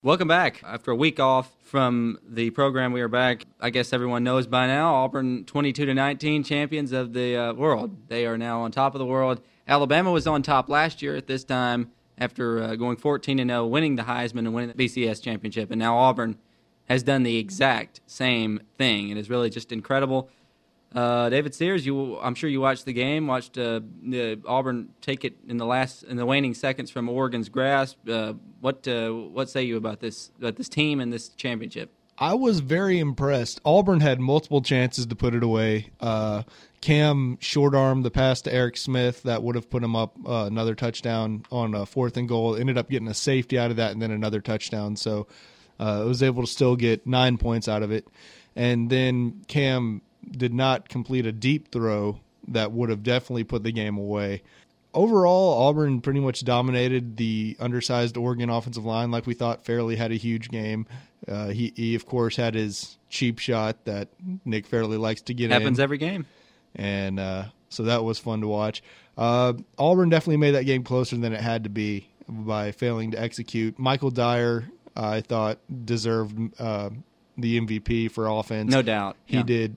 Welcome back. After a week off from the program, we are back. I guess everyone knows by now, Auburn 22-19 champions of the world. They are now on top of the world. Alabama was on top last year at this time after going 14-0, winning the Heisman and winning the BCS championship. And now Auburn has done the exact same thing. It is really just incredible. David Sears, I'm sure you watched the game. Watched the Auburn take it in the waning seconds from Oregon's grasp. What say you about this team and this championship? I was very impressed. Auburn had multiple chances to put it away. Cam short-armed the pass to Eric Smith that would have put him up another touchdown on a 4th and goal. Ended up getting a safety out of that and then another touchdown. So it was able to still get 9 points out of it. And then Cam did not complete a deep throw that would have definitely put the game away. Overall, Auburn pretty much dominated the undersized Oregon offensive line like we thought. Fairley had a huge game. He of course, had his cheap shot that Nick Fairley likes to get in. Happens every game. And so that was fun to watch. Auburn definitely made that game closer than it had to be by failing to execute. Michael Dyer, I thought, deserved the MVP for offense. No doubt. He did.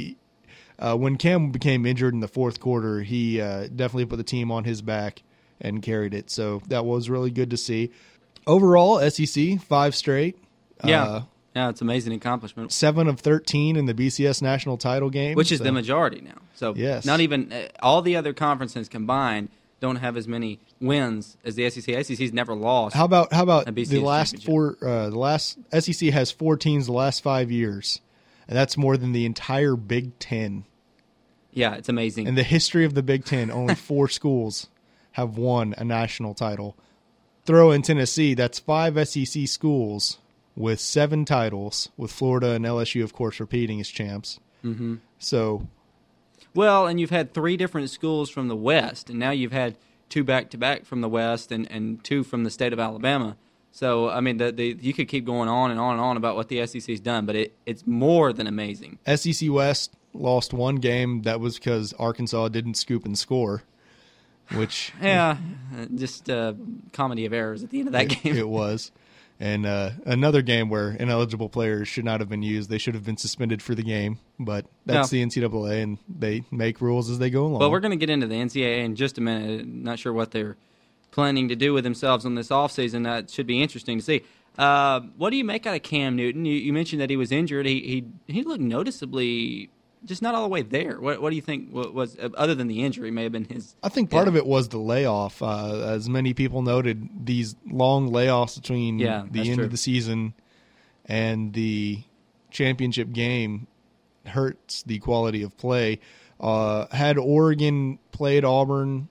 When Cam became injured in the fourth quarter, he definitely put the team on his back and carried it. So that was really good to see. Overall, SEC, 5 straight. Yeah, it's an amazing accomplishment. 7 of 13 in the BCS national title game. Which is the majority now. So yes. Not even all the other conferences combined don't have as many wins as the SEC. SEC's never lost. How about BCS the last four? The last SEC has 4 teams the last 5 years, and that's more than the entire Big Ten. Yeah, it's amazing. In the history of the Big Ten, only 4 schools have won a national title. Throw in Tennessee, that's 5 SEC schools with 7 titles, with Florida and LSU, of course, repeating as champs. Mm-hmm. So. Well, and you've had 3 different schools from the West, and now you've had 2 back-to-back from the West and 2 from the state of Alabama. So, I mean, you could keep going on and on and on about what the SEC's done, but it's more than amazing. SEC West lost 1 game. That was because Arkansas didn't scoop and score, which... yeah, just comedy of errors at the end of that game. It was. And another game where ineligible players should not have been used. They should have been suspended for the game. But that's the NCAA, and they make rules as they go along. Well, we're going to get into the NCAA in just a minute. Not sure what they're planning to do with themselves on this offseason. That should be interesting to see. What do you make out of Cam Newton? You mentioned that he was injured. He looked noticeably just not all the way there. What do you think was, other than the injury, may have been his... I think part of it was the layoff. As many people noted, these long layoffs between the end of the season and the championship game hurts the quality of play. Had Oregon played Auburn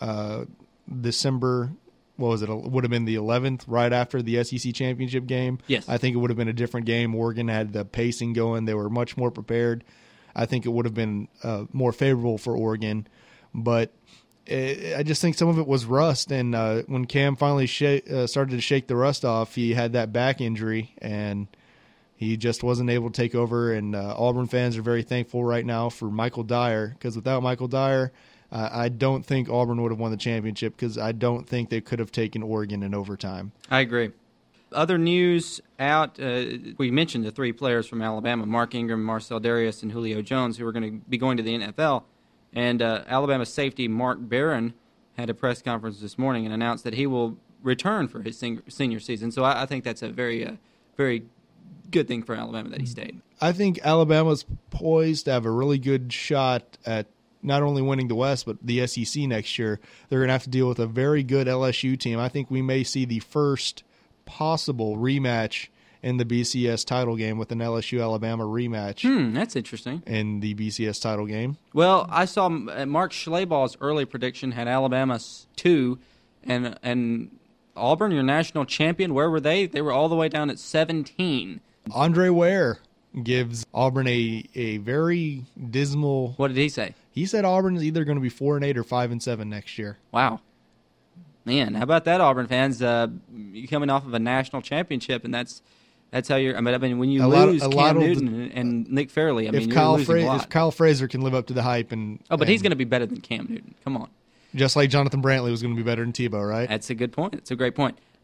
December, what was it? Would have been the 11th, right after the SEC championship game. Yes. I think it would have been a different game. Oregon had the pacing going. They were much more prepared. I think it would have been more favorable for Oregon. But I just think some of it was rust. And when Cam finally started to shake the rust off, he had that back injury, and he just wasn't able to take over. And Auburn fans are very thankful right now for Michael Dyer, because without Michael Dyer, I don't think Auburn would have won the championship, because I don't think they could have taken Oregon in overtime. I agree. Other news out, we mentioned the 3 players from Alabama, Mark Ingram, Marcel Darius, and Julio Jones, who are going to be going to the NFL. And Alabama safety Mark Barron had a press conference this morning and announced that he will return for his senior season. So I think that's a very, very good thing for Alabama that he stayed. I think Alabama's poised to have a really good shot at not only winning the West, but the SEC next year. They're going to have to deal with a very good LSU team. I think we may see the first possible rematch in the BCS title game, with an LSU-Alabama rematch. That's interesting. In the BCS title game. Well, I saw Mark Schlabach's early prediction had Alabama 2, and Auburn, your national champion, where were they? They were all the way down at 17. Andre Ware gives Auburn a very dismal... What did he say? He said Auburn is either going to be 4-8 or 5-7 next year. Wow. Man, how about that, Auburn fans? You're coming off of a national championship, and that's how you're. I mean, when you lose Cam Newton and Nick Fairley, you're losing a lot. If Kyle Frazier can live up to the hype, but he's going to be better than Cam Newton. Come on. Just like Jonathan Brantley was going to be better than Tebow, right? That's a good point. It's a great point.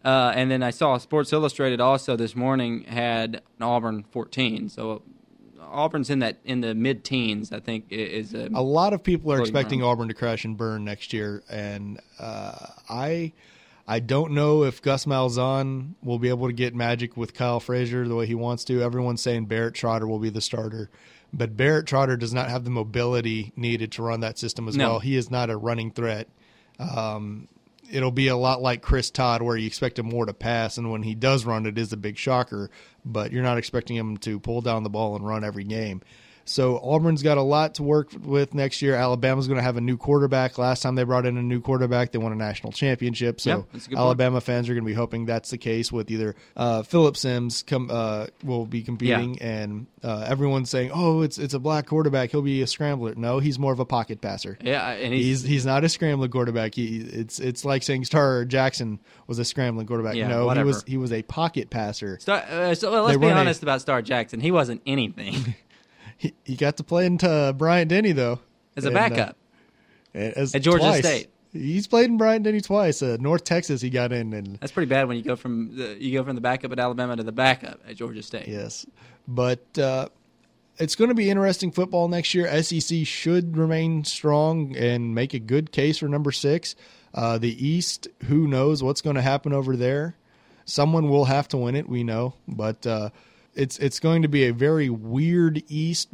And then I saw Sports Illustrated also this morning had Auburn 14. So Auburn's in the mid-teens, I think, is a lot of people are expecting around. Auburn to crash and burn next year, and I don't know if Gus Malzahn will be able to get magic with Kyle Frazier the way he wants to. Everyone's saying Barrett Trotter will be the starter, but Barrett Trotter does not have the mobility needed to run that system as well. He is not a running threat. It'll be a lot like Chris Todd, where you expect him more to pass, and when he does run, it is a big shocker, but you're not expecting him to pull down the ball and run every game. So Auburn's got a lot to work with next year. Alabama's going to have a new quarterback. Last time they brought in a new quarterback, they won a national championship. So Alabama fans are going to be hoping that's the case with either Phillip Sims will be competing, and everyone's saying, oh, it's a black quarterback, he'll be a scrambler. No, he's more of a pocket passer. Yeah, and he's not a scrambling quarterback. It's like saying Star Jackson was a scrambling quarterback. Yeah, no, whatever. he was a pocket passer. Let's be honest about Star Jackson. He wasn't anything. He got to play into Bryant Denny, though. As a backup. At Georgia State. He's played in Bryant Denny twice. North Texas he got in. And that's pretty bad when you go from the backup at Alabama to the backup at Georgia State. Yes. But it's going to be interesting football next year. SEC should remain strong and make a good case for number 6. The East, who knows what's going to happen over there. Someone will have to win it, we know. But it's going to be a very weird East.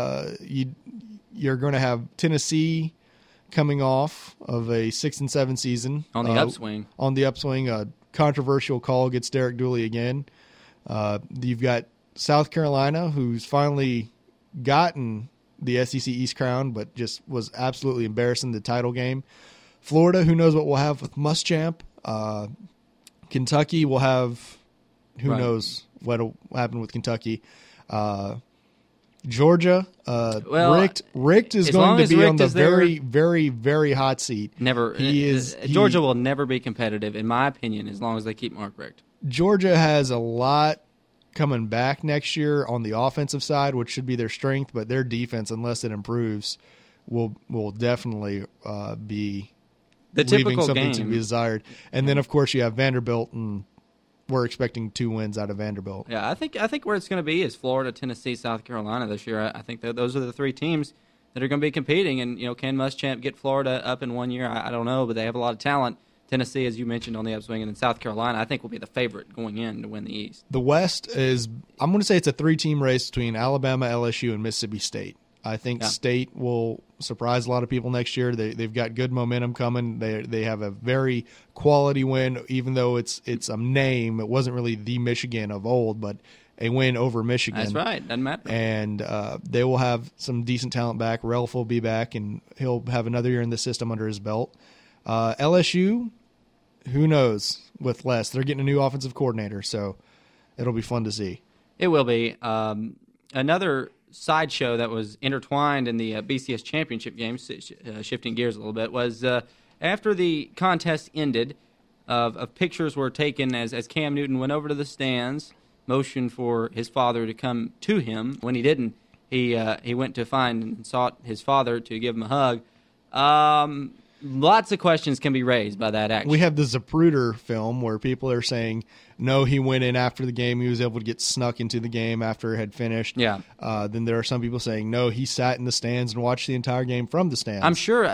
You're going to have Tennessee coming off of a 6-7 season on the upswing. On the upswing, a controversial call against Derek Dooley again. You've got South Carolina, who's finally gotten the SEC East crown, but just was absolutely embarrassing in the title game. Florida, who knows what we'll have with Muschamp. Kentucky will have who knows what'll happen with Kentucky. Georgia, Richt is going to be on the very, very, very hot seat. Georgia will never be competitive, in my opinion, as long as they keep Mark Richt. Georgia has a lot coming back next year on the offensive side, which should be their strength, but their defense, unless it improves, will definitely be the leaving something game to be desired. And then, of course, you have Vanderbilt, and we're expecting 2 wins out of Vanderbilt. Yeah, I think where it's going to be is Florida, Tennessee, South Carolina this year. I think those are the 3 teams that are going to be competing. And can Muschamp get Florida up in 1 year? I don't know, but they have a lot of talent. Tennessee, as you mentioned, on the upswing, and then South Carolina, I think, will be the favorite going in to win the East. The West is, I'm going to say it's a 3-team race between Alabama, LSU, and Mississippi State. I think State will surprise a lot of people next year. They've got good momentum coming. They have a very quality win, even though it's a name. It wasn't really the Michigan of old, but a win over Michigan. That's right. Doesn't matter. And they will have some decent talent back. Relf will be back, and he'll have another year in the system under his belt. LSU, who knows with Les? They're getting a new offensive coordinator, so it'll be fun to see. It will be. Another sideshow that was intertwined in the BCS championship game, shifting gears a little bit, was after the contest ended, of pictures were taken as Cam Newton went over to the stands, motioned for his father to come to him. When he didn't, he went to find and sought his father to give him a hug. Lots of questions can be raised by that action. We have the Zapruder film where people are saying, no, he went in after the game. He was able to get snuck into the game after it had finished. Yeah. Then there are some people saying, no, he sat in the stands and watched the entire game from the stands. I'm sure.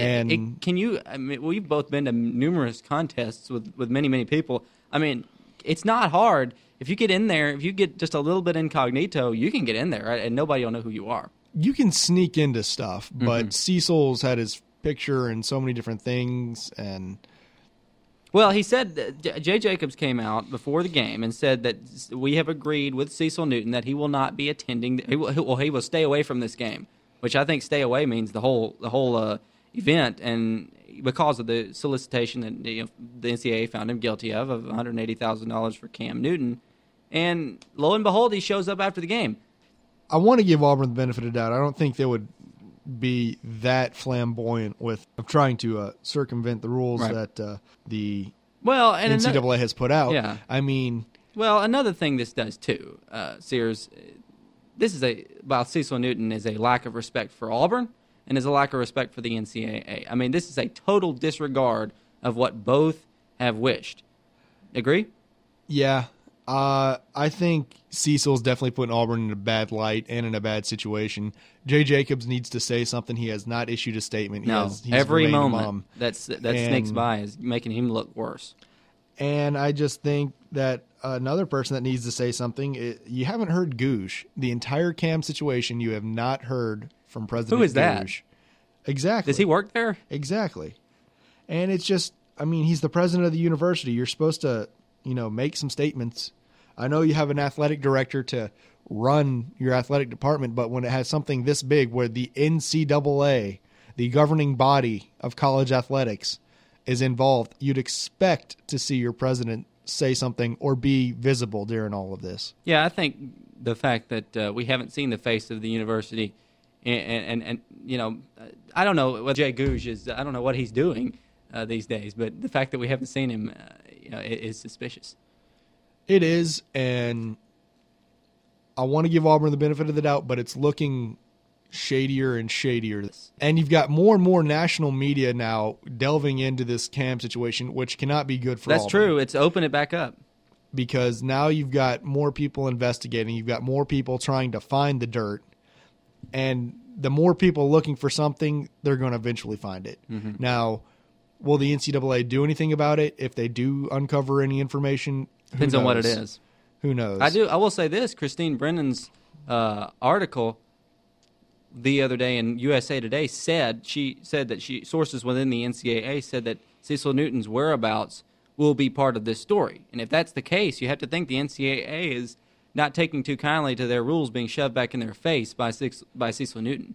We've both been to numerous contests with many, many people. I mean, it's not hard. If you get in there, if you get just a little bit incognito, you can get in there, right? And nobody will know who you are. You can sneak into stuff, but Cecil's had his picture and so many different things. And well, he said Jay Jacobs came out before the game and said that we have agreed with Cecil Newton that he will not be attending. He will stay away from this game, which I think stay away means the whole event. And because of the solicitation that the NCAA found him guilty of $180,000 for Cam Newton, and lo and behold, he shows up after the game. I want to give Auburn the benefit of the doubt. I don't think they would be that flamboyant with trying to circumvent the rules that the NCAA has put out. Yeah. I mean, another thing this does too, Sears, this is while Cecil Newton is a lack of respect for Auburn and is a lack of respect for the NCAA. I mean, this is a total disregard of what both have wished. Agree? Yeah. I think Cecil's definitely putting Auburn in a bad light and in a bad situation. Jay Jacobs needs to say something. He has not issued a statement. He's every remained moment mum. that sneaks by is making him look worse. And I just think that another person that needs to say something, you haven't heard Goosh. The entire Cam situation, you have not heard from President Who is that? Goosh. Exactly. Does he work there? Exactly. And it's just, I mean, he's the president of the university. You're supposed to, make some statements. I know you have an athletic director to run your athletic department, but when it has something this big where the NCAA, the governing body of college athletics, is involved, you'd expect to see your president say something or be visible during all of this. Yeah, I think the fact that we haven't seen the face of the university, and I don't know what Jay Goosh is. I don't know what he's doing these days, but the fact that we haven't seen him, is suspicious. It is, and I want to give Auburn the benefit of the doubt, but it's looking shadier and shadier. And you've got more and more national media now delving into this Cam situation, which cannot be good for That's Auburn. true. It's open it back up. Because now you've got more people investigating. You've got more people trying to find the dirt. And the more people looking for something, they're going to eventually find it. Mm-hmm. Now, will the NCAA do anything about it if they do uncover any information? Depends on what it is. Who knows? I will say this: Christine Brennan's article the other day in USA Today said that sources within the NCAA said that Cecil Newton's whereabouts will be part of this story. And if that's the case, you have to think the NCAA is not taking too kindly to their rules being shoved back in their face by Cecil Newton.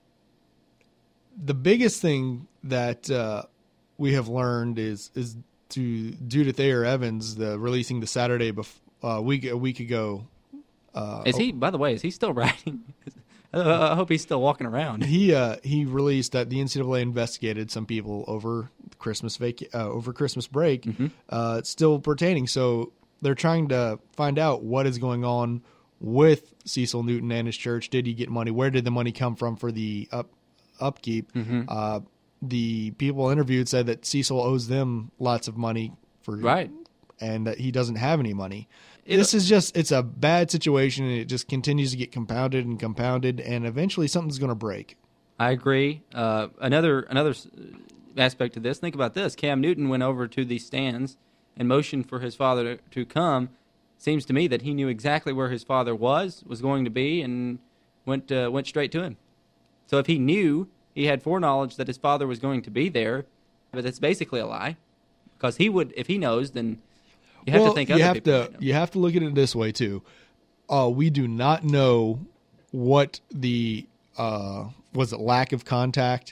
The biggest thing that we have learned is due to Thayer Evans releasing the Saturday a week ago. Is he? By the way, is he still writing? I hope he's still walking around. He released that the NCAA investigated some people over Christmas break. Mm-hmm. It's still pertaining, so they're trying to find out what is going on with Cecil Newton and his church. Did he get money? Where did the money come from for the upkeep? Mm-hmm. The people interviewed said that Cecil owes them lots of money Right. and that he doesn't have any money. It's a bad situation, and it just continues to get compounded, and eventually something's going to break. I agree. Another aspect to this, think about this. Cam Newton went over to the stands and motioned for his father to come. Seems to me that he knew exactly where his father was going to be, and went straight to him. So if he knew, he had foreknowledge that his father was going to be there, but that's basically a lie. Because he would, if he knows, then you have to think other people might know. You have to look at it this way, too. We do not know what the, was it lack of contact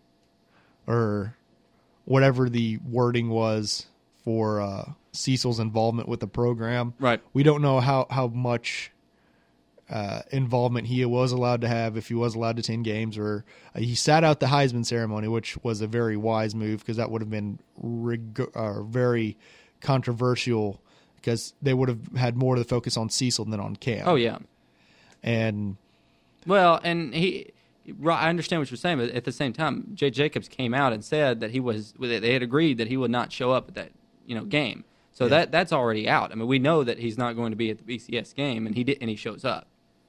or whatever the wording was for Cecil's involvement with the program. Right. We don't know how much involvement he was allowed to have, if he was allowed to attend games, or he sat out the Heisman ceremony, which was a very wise move because that would have been very controversial because they would have had more of the focus on Cecil than on Cam. Oh, yeah. And I understand what you're saying, but at the same time, Jay Jacobs came out and said that they had agreed that he would not show up at that game. So yeah. that's already out. I mean, we know that he's not going to be at the BCS game, and he shows up.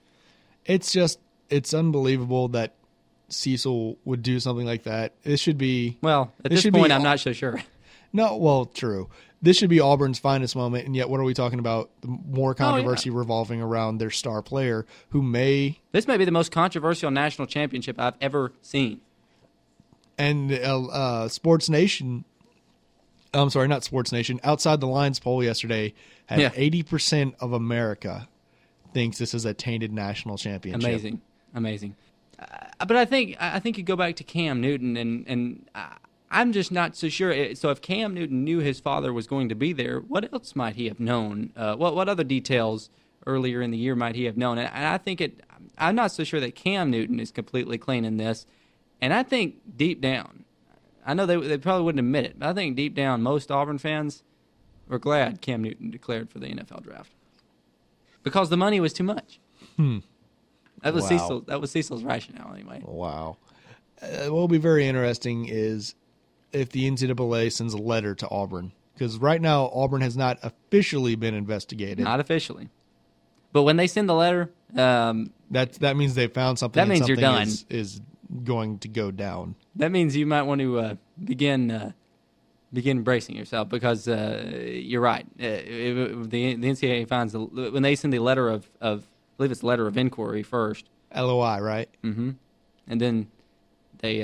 It's unbelievable that Cecil would do something like that. This should be at this point, I'm not so sure. No, well, true. This should be Auburn's finest moment, and yet what are we talking about? More controversy revolving around their star player This may be the most controversial national championship I've ever seen. And Sports Nation, I'm sorry, not Sports Nation, Outside the Lines poll yesterday had 80% of America thinks this is a tainted national championship. Amazing. But I think you go back to Cam Newton, and I'm just not so sure. So if Cam Newton knew his father was going to be there, what else might he have known? What other details earlier in the year might he have known? And I think I'm not so sure that Cam Newton is completely clean in this. And I think deep down, I know they probably wouldn't admit it, but I think deep down most Auburn fans were glad Cam Newton declared for the NFL draft. Because the money was too much. That was Wow. That was Cecil's rationale anyway. Wow. What will be very interesting is if the NCAA sends a letter to Auburn Because right now, Auburn has not officially been investigated. Not officially. But when they send the letter, that means they found something. That means and you're something done. Is going to go down. That means you might want to begin bracing yourself, because you're right. The NCAA finds when they send the letter of I believe it's letter of inquiry first. LOI, right? Mm-hmm. And then they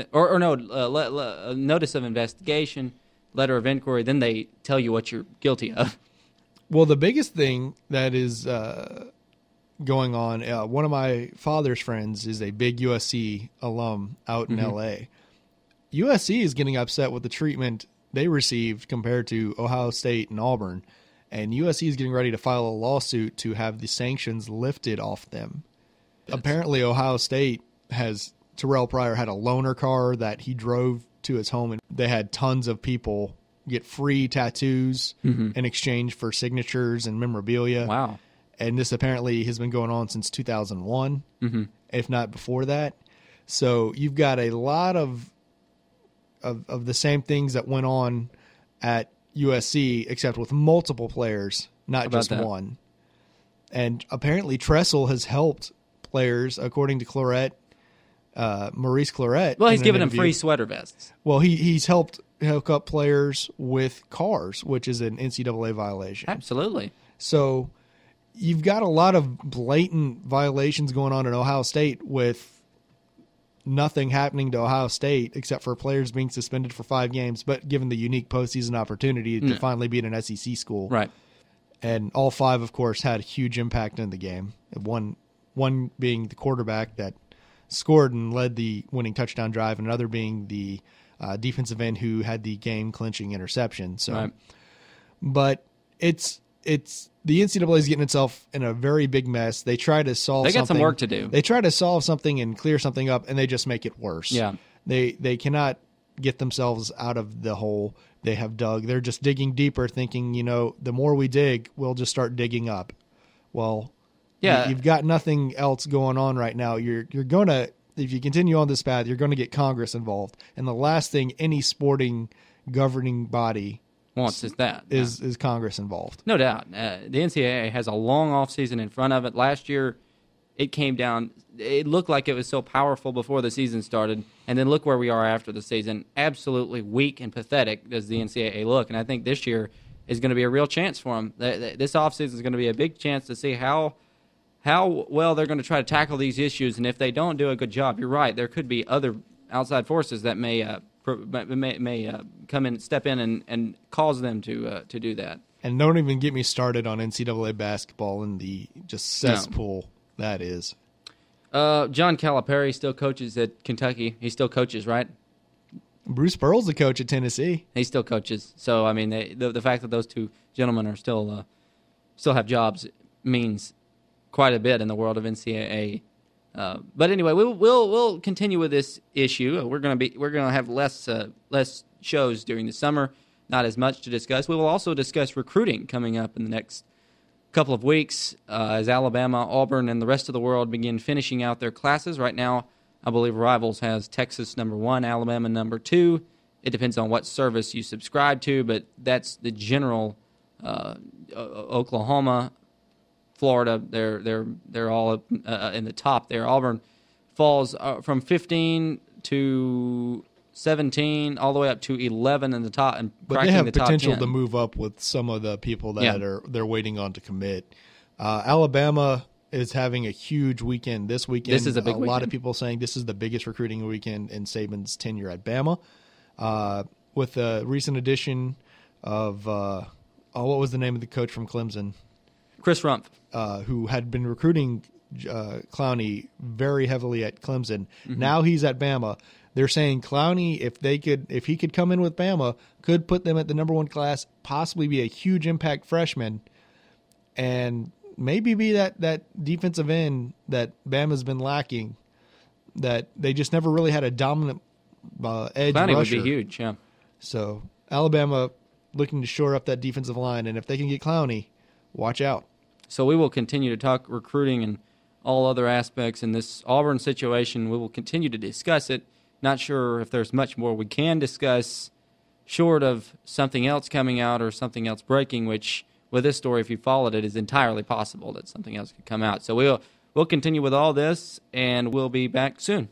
notice of investigation, letter of inquiry. Then they tell you what you're guilty of. Well, the biggest thing that is going on, one of my father's friends is a big USC alum out in L.A. USC is getting upset with the treatment they received compared to Ohio State and Auburn, and USC is getting ready to file a lawsuit to have the sanctions lifted off them. Apparently, Ohio State Terrell Pryor had a loaner car that he drove to his home, and they had tons of people get free tattoos in exchange for signatures and memorabilia. Wow. And this apparently has been going on since 2001, if not before that. So you've got a lot of the same things that went on at USC, except with multiple players, not just one. And apparently Tressel has helped players, according to Maurice Clarett. Well, he's given them free sweater vests. Well, he's helped hook up players with cars, which is an NCAA violation. Absolutely. So you've got a lot of blatant violations going on in Ohio State with nothing happening to Ohio State except for players being suspended for 5 games, but given the unique postseason opportunity to finally beat an SEC school. Right. And all 5, of course, had a huge impact in the game. One being the quarterback that scored and led the winning touchdown drive, and another being the defensive end who had the game-clinching interception. So, right. But it's the NCAA is getting itself in a very big mess. They try to solve. They got some work to do. They try to solve something and clear something up, and they just make it worse. Yeah. They cannot get themselves out of the hole they have dug. They're just digging deeper, thinking, the more we dig, we'll just start digging up. Well, yeah, you've got nothing else going on right now. You're going to, if you continue on this path, you're going to get Congress involved. And the last thing any sporting governing body wants is Congress involved. No doubt. The NCAA has a long offseason in front of it. Last year, it came down. It looked like it was so powerful before the season started, and then look where we are after the season. Absolutely weak and pathetic does the NCAA look, and I think this year is going to be a real chance for them. This offseason is going to be a big chance to see how well they're going to try to tackle these issues, and if they don't do a good job, you're right, there could be other outside forces that may come in, step in, and cause them to do that. And don't even get me started on NCAA basketball and the just cesspool that is. John Calipari still coaches at Kentucky. He still coaches, right? Bruce Pearl's the coach at Tennessee. He still coaches. So I mean, the fact that those two gentlemen are still have jobs means quite a bit in the world of NCAA. But anyway, we'll continue with this issue. We're gonna have less shows during the summer, not as much to discuss. We will also discuss recruiting coming up in the next couple of weeks as Alabama, Auburn, and the rest of the world begin finishing out their classes. Right now, I believe Rivals has Texas #1, Alabama #2. It depends on what service you subscribe to, but that's the general. Oklahoma, Florida, they're all in the top there. Auburn falls from 15 to 17 all the way up to 11 in the top, and but they have the potential top 10. to move up with some of the people that they're waiting on to commit. Alabama is having a huge weekend this weekend. This is a big weekend. A lot of people saying this is the biggest recruiting weekend in Saban's tenure at Bama. With the recent addition of what was the name of the coach from Clemson? Chris Rumpf, who had been recruiting Clowney very heavily at Clemson. Mm-hmm. Now he's at Bama. They're saying Clowney, if he could come in with Bama, could put them at the #1 class, possibly be a huge impact freshman, and maybe be that defensive end that Bama's been lacking, that they just never really had a dominant edge Clowney rusher. would be huge, yeah. So Alabama looking to shore up that defensive line, and if they can get Clowney, watch out. So we will continue to talk recruiting and all other aspects in this Auburn situation. We will continue to discuss it. Not sure if there's much more we can discuss short of something else coming out or something else breaking, which with this story, if you followed it, is entirely possible that something else could come out. So we'll continue with all this, and we'll be back soon.